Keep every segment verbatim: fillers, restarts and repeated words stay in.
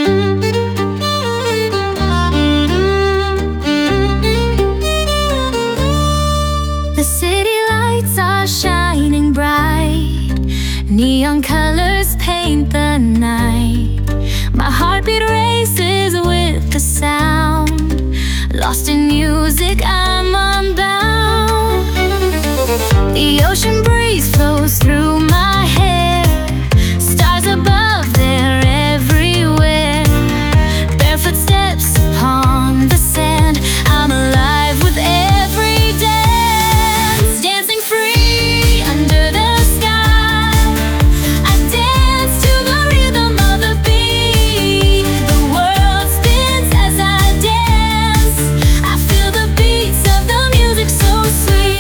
The city lights are shining bright, neon colors paint the night. My heartbeat races with the sound, lost in music, I'm unbound. The ocean breeze flows through my hair, stars above, they're everywhere. Barefoot steps upon the sand, I'm alive with every dance. Dancing free under the sky, I dance to the rhythm of the beat. The world spins as I dance, I feel the beats of the music so sweet.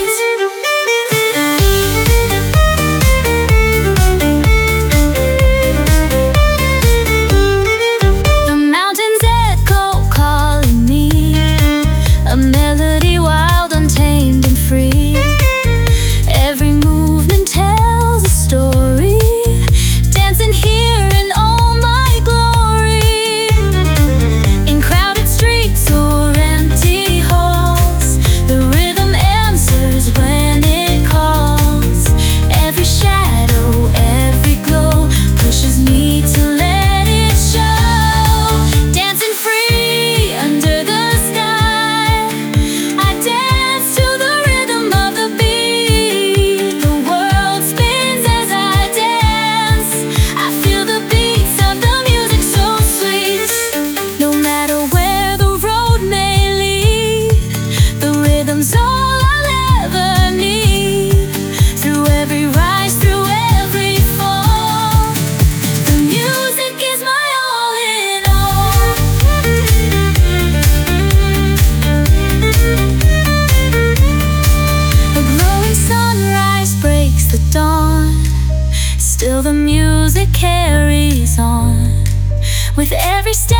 The mountains echo calling me, a melody wild, untamed and free. Every movement tells a story, dancing here in all my glory. In crowded streets or empty halls, the rhythm answers when it calls. Every shadow, every glow pushes me to let it show. Dancing free under the sky, I dance to the rhythm of the beat. The world spins as I dance, I feel the beats of the music so sweet. No matter where the road may lead, the rhythm's all I'll ever need. Through every rise, through every fall, the music is my all in all. A glowing sunrise breaks the dawn, still the music carries on. With every step